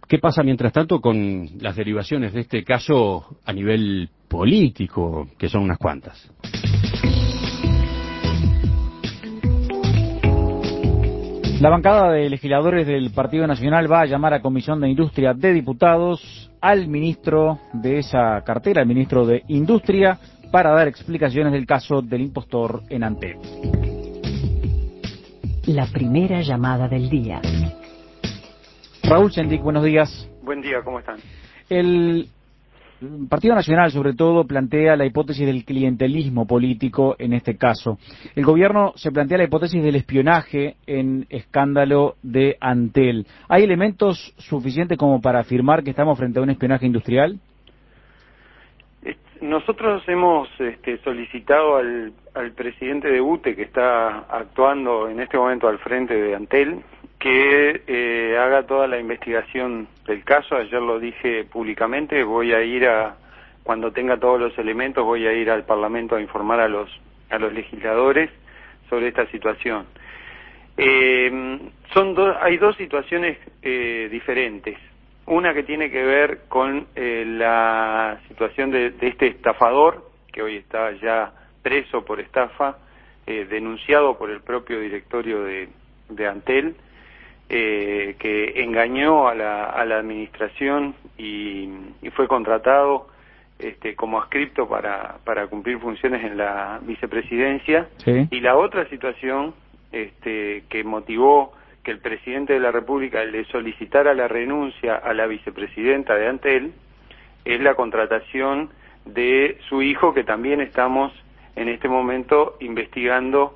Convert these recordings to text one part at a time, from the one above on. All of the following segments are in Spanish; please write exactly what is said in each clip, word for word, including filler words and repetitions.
¿Qué pasa mientras tanto con las derivaciones de este caso a nivel político, que son unas cuantas? La bancada de legisladores del Partido Nacional va a llamar a Comisión de Industria de Diputados al ministro de esa cartera, el ministro de Industria, para dar explicaciones del caso del impostor en Antel. La primera llamada del día. Raúl Sendic, buenos días. Buen día, ¿cómo están? El Partido Nacional, sobre todo, plantea la hipótesis del clientelismo político en este caso. El gobierno se plantea la hipótesis del espionaje en escándalo de Antel. ¿Hay elementos suficientes como para afirmar que estamos frente a un espionaje industrial? Nosotros hemos este, solicitado al, al presidente de U T E, que está actuando en este momento al frente de Antel, que eh, haga toda la investigación del caso. Ayer lo dije públicamente, voy a ir a, cuando tenga todos los elementos, voy a ir al Parlamento a informar a los a los legisladores sobre esta situación. Eh, son dos, hay dos situaciones eh, diferentes. Una que tiene que ver con eh, la situación de, de este estafador, que hoy está ya preso por estafa, eh, denunciado por el propio directorio de, de Antel, Eh, que engañó a la, a la administración y, y fue contratado este, como adscripto para, para cumplir funciones en la vicepresidencia. Sí. Y la otra situación este, que motivó que el presidente de la República le solicitara la renuncia a la vicepresidenta de Antel es la contratación de su hijo, que también estamos en este momento investigando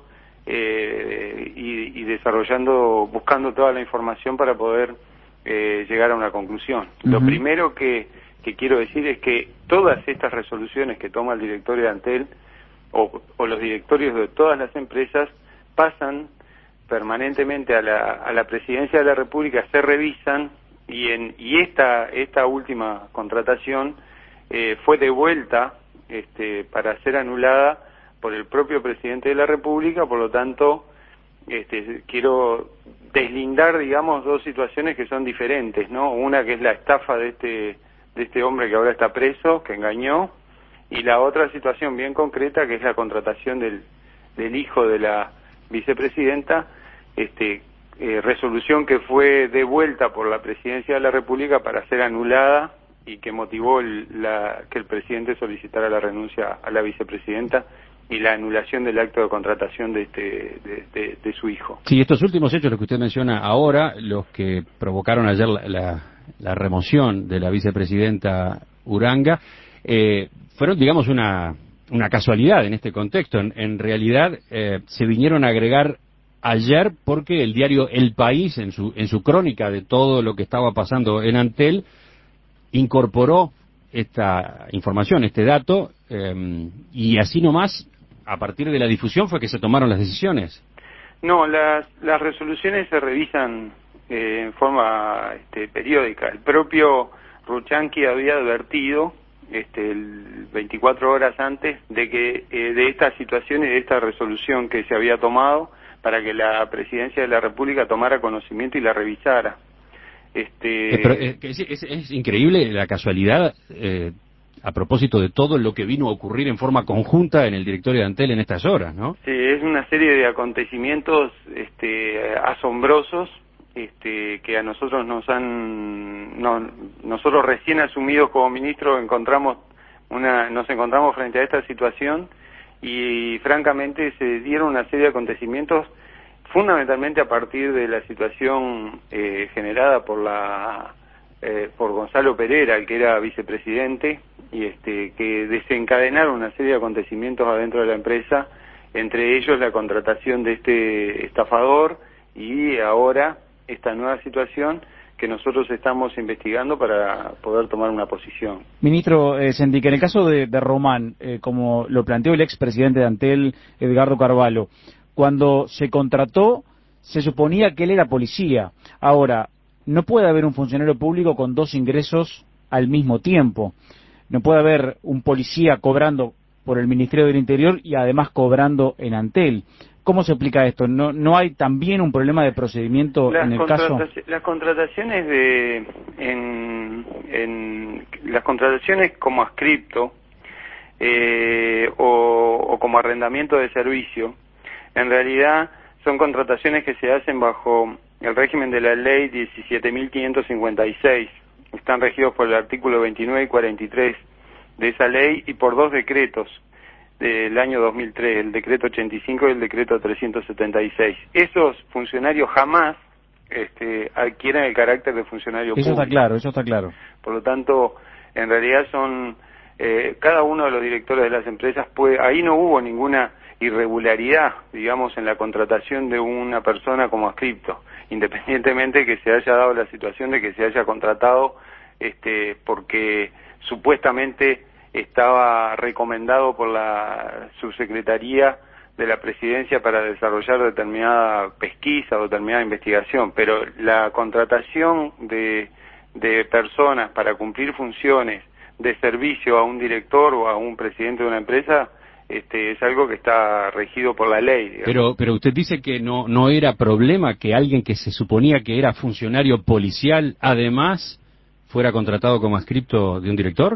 Eh, y, y desarrollando, buscando toda la información para poder eh, llegar a una conclusión. Uh-huh. Lo primero que, que quiero decir es que todas estas resoluciones que toma el directorio de Antel o, o los directorios de todas las empresas pasan permanentemente a la, a la Presidencia de la República, se revisan y, en, y esta, esta última contratación eh, fue devuelta este, para ser anulada por el propio presidente de la República. Por lo tanto, este, quiero deslindar, digamos, dos situaciones que son diferentes, ¿no? Una que es la estafa de este de este hombre que ahora está preso, que engañó, y la otra situación bien concreta, que es la contratación del, del hijo de la vicepresidenta, este, eh, resolución que fue devuelta por la Presidencia de la República para ser anulada y que motivó el, la, que el presidente solicitara la renuncia a la vicepresidenta y la anulación del acto de contratación de este de, de, de su hijo. Sí, estos últimos hechos, los que usted menciona ahora, los que provocaron ayer la, la, la remoción de la vicepresidenta Uranga, eh, fueron, digamos, una, una casualidad en este contexto. En, en realidad, eh, se vinieron a agregar ayer porque el diario El País, en su, en su crónica de todo lo que estaba pasando en Antel, incorporó esta información, este dato, eh, y así nomás, a partir de la difusión, fue que se tomaron las decisiones. No, las, las resoluciones se revisan eh, en forma este, periódica. El propio Ruchanqui había advertido este, el veinticuatro horas antes de que eh, de esta situación y de esta resolución que se había tomado para que la Presidencia de la República tomara conocimiento y la revisara. Este... Eh, pero, eh, es, es, es increíble la casualidad, eh, a propósito de todo lo que vino a ocurrir en forma conjunta en el directorio de Antel en estas horas, ¿no? Sí, es una serie de acontecimientos este, asombrosos este, que a nosotros nos han... No, nosotros recién asumidos como ministro encontramos una, nos encontramos frente a esta situación y francamente se dieron una serie de acontecimientos fundamentalmente a partir de la situación eh, generada por la eh, por Gonzalo Pereira, el que era vicepresidente, y este que desencadenaron una serie de acontecimientos adentro de la empresa, entre ellos la contratación de este estafador y ahora esta nueva situación que nosotros estamos investigando para poder tomar una posición. Ministro eh, Sendic, en el caso de, de Román, eh, como lo planteó el expresidente de Antel, Edgardo Carvalho, cuando se contrató, se suponía que él era policía. Ahora, no puede haber un funcionario público con dos ingresos al mismo tiempo. No puede haber un policía cobrando por el Ministerio del Interior y además cobrando en Antel. ¿Cómo se explica esto? ¿No no hay también un problema de procedimiento las en el caso? Las contrataciones de en las contrataciones como ascripto eh, o, o como arrendamiento de servicio, en realidad son contrataciones que se hacen bajo el régimen de la ley diecisiete mil quinientos cincuenta y seis. Están regidos por el artículo veintinueve y cuarenta y tres de esa ley y por dos decretos del año dos mil tres, el decreto ochenta y cinco y el decreto trescientos setenta y seis. Esos funcionarios jamás este, adquieren el carácter de funcionario eso público. Está claro, eso está claro. Por lo tanto, en realidad son eh, cada uno de los directores de las empresas puede, ahí no hubo ninguna irregularidad, digamos, en la contratación de una persona como ascripto, independientemente que se haya dado la situación de que se haya contratado este, porque supuestamente estaba recomendado por la subsecretaría de la Presidencia para desarrollar determinada pesquisa o determinada investigación, pero la contratación de, de personas para cumplir funciones de servicio a un director o a un presidente de una empresa este, es algo que está regido por la ley, digamos. Pero, pero usted dice que no, no era problema que alguien que se suponía que era funcionario policial, además, fuera contratado como adscripto de un director.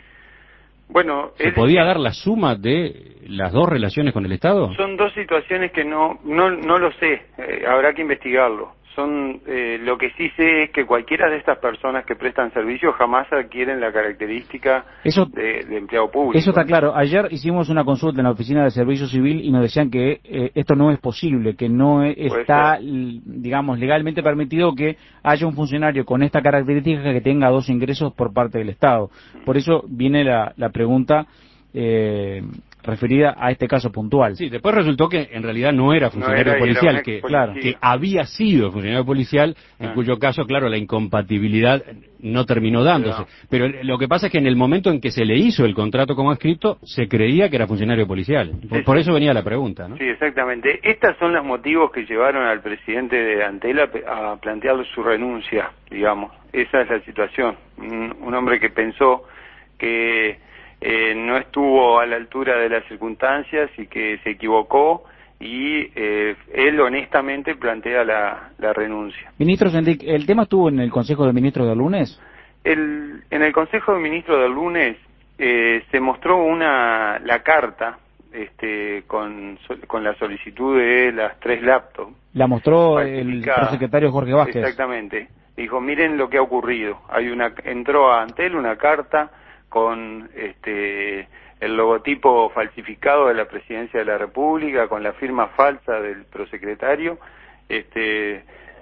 Bueno, ¿Se es, podía dar la suma de las dos relaciones con el Estado? Son dos situaciones que no no, no lo sé, eh, habrá que investigarlo. Son eh, lo que sí sé es que cualquiera de estas personas que prestan servicio jamás adquieren la característica eso, de, de empleado público. Eso está claro. Ayer hicimos una consulta en la Oficina de Servicio Civil y nos decían que eh, esto no es posible, que no está, digamos, legalmente permitido que haya un funcionario con esta característica que tenga dos ingresos por parte del Estado. Por eso viene la, la pregunta eh, referida a este caso puntual. Sí, después resultó que en realidad no era funcionario no era, policial, era que, claro, que había sido funcionario policial, en ah. cuyo caso, claro, la incompatibilidad no terminó dándose. No. Pero lo que pasa es que en el momento en que se le hizo el contrato como adscripto, se creía que era funcionario policial. Por, sí, por sí. eso venía la pregunta, ¿no? Sí, exactamente. Estos son los motivos que llevaron al presidente de Antel a, a plantear su renuncia, digamos. Esa es la situación. Un, un hombre que pensó que Eh, no estuvo a la altura de las circunstancias y que se equivocó y eh, él honestamente plantea la, la renuncia. Ministro Sendik, ¿el tema estuvo en el Consejo de Ministros del lunes? El, en el Consejo de Ministros del lunes eh, se mostró una la carta este, con, con la solicitud de las tres laptops. La mostró el prosecretario Jorge Vázquez. Exactamente. Dijo, miren lo que ha ocurrido. Hay una entró a Antel una carta con este el logotipo falsificado de la Presidencia de la República, con la firma falsa del prosecretario, este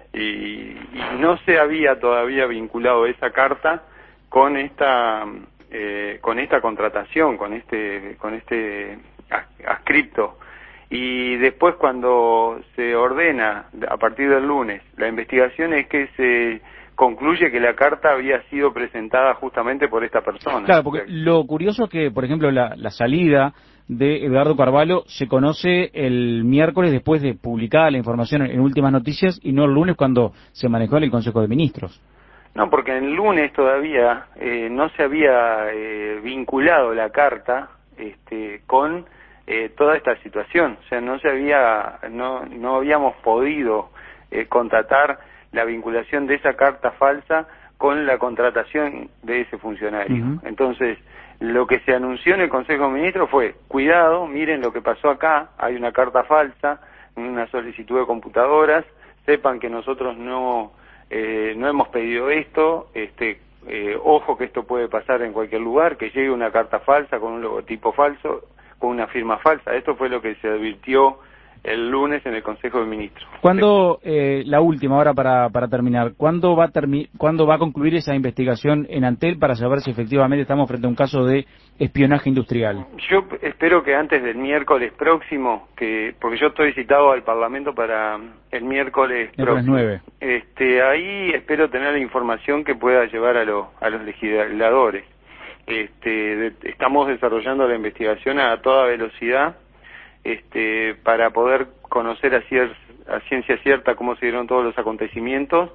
y, y no se había todavía vinculado esa carta con esta eh, con esta contratación, con este con este adscripto. Y después, cuando se ordena a partir del lunes la investigación, es que se concluye que la carta había sido presentada justamente por esta persona. Claro, porque lo curioso es que, por ejemplo, la, la salida de Edgardo Carvalho se conoce el miércoles después de publicada la información en, en Últimas Noticias y no el lunes cuando se manejó en el Consejo de Ministros. No, porque el lunes todavía eh, no se había eh, vinculado la carta este, con eh, toda esta situación. O sea, no se había, no, no habíamos podido eh, contratar la vinculación de esa carta falsa con la contratación de ese funcionario. Uh-huh. Entonces, lo que se anunció en el Consejo de Ministros fue, cuidado, miren lo que pasó acá, hay una carta falsa, una solicitud de computadoras, sepan que nosotros no eh, no hemos pedido esto, este eh, ojo que esto puede pasar en cualquier lugar, que llegue una carta falsa con un logotipo falso, con una firma falsa. Esto fue lo que se advirtió el lunes en el Consejo de Ministros. ¿Cuándo, eh, la última hora para, para terminar, ¿cuándo va, a termi ¿cuándo va a concluir esa investigación en Antel para saber si efectivamente estamos frente a un caso de espionaje industrial? Yo espero que antes del miércoles próximo, que porque yo estoy citado al Parlamento para el miércoles próximo. nueve. Este, ahí espero tener la información que pueda llevar a, lo, a los legisladores. Este, de, estamos desarrollando la investigación a toda velocidad, este, para poder conocer a, cier a ciencia cierta cómo se dieron todos los acontecimientos,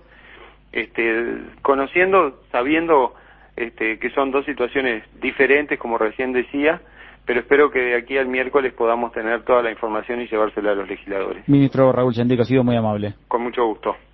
este, conociendo, sabiendo este, que son dos situaciones diferentes, como recién decía, pero espero que de aquí al miércoles podamos tener toda la información y llevársela a los legisladores. Ministro Raúl Sendik, ha sido muy amable. Con mucho gusto.